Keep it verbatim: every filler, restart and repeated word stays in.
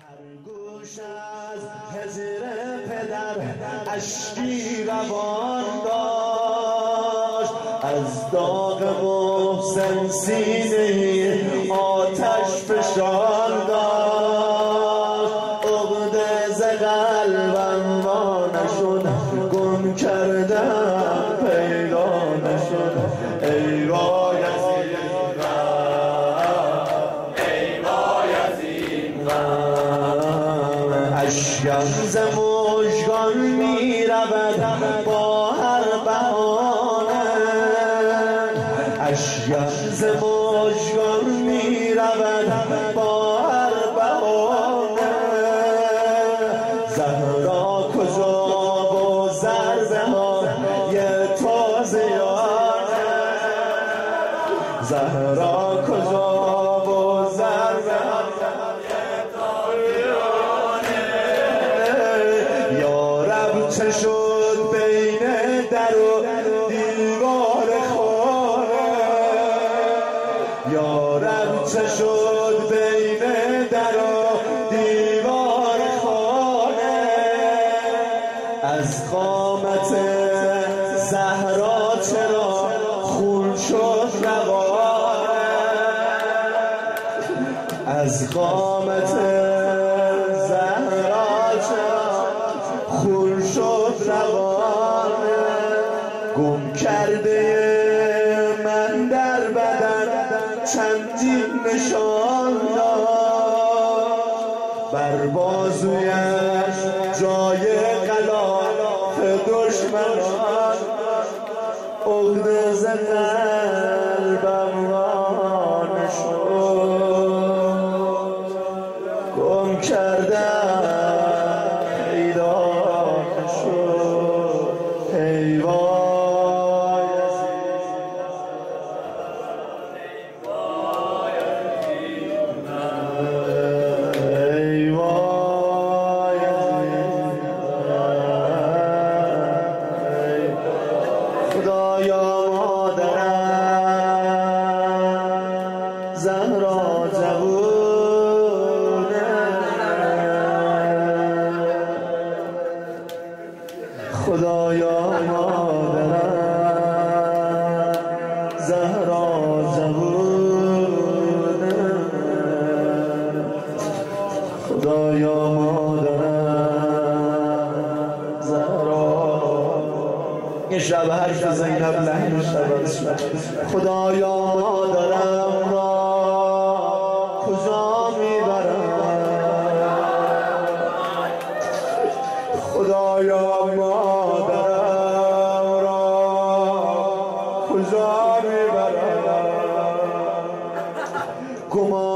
گوش از هجر پدر اشکی روان داشت، از داغ محسن سینه آتش فشان داشت. عقده ز قلبم وا نشد، گم کردم پیدا نشد. ای وای از این غم، ای وای از این غم. اشکم ز مژگان می رود با هر بهانه، اشکم ز مژگان می رود با هر بهانه. زهرا کجا و ضربه های تازیانه، زهرا کجا و ضربه های تازیانه. یا رب چه شد بین در و دیوار خانه، یا رب چه شد بین در و دیوار خانه. از قامت زهرا چرا خون شد روانه، از قامت زهرا چرا خون شد روانه. گم کرده من در بدن چندین نشان داشت، بر بازویش جای غلاف دشمنان. عقده ز قلبم وا نشد، گم کردم پیدا نشد. ای وای از این غم، ای وای از این غم. خدایا مادرم زهرا جوونه، خدایا مادرم زهرا جوونه، خدایا مادرم زهرا. این شب حرف زینب لحن شب. خدایا مادرم را کجا میبرم، خدایا مادرم را کجا میبرم. گمان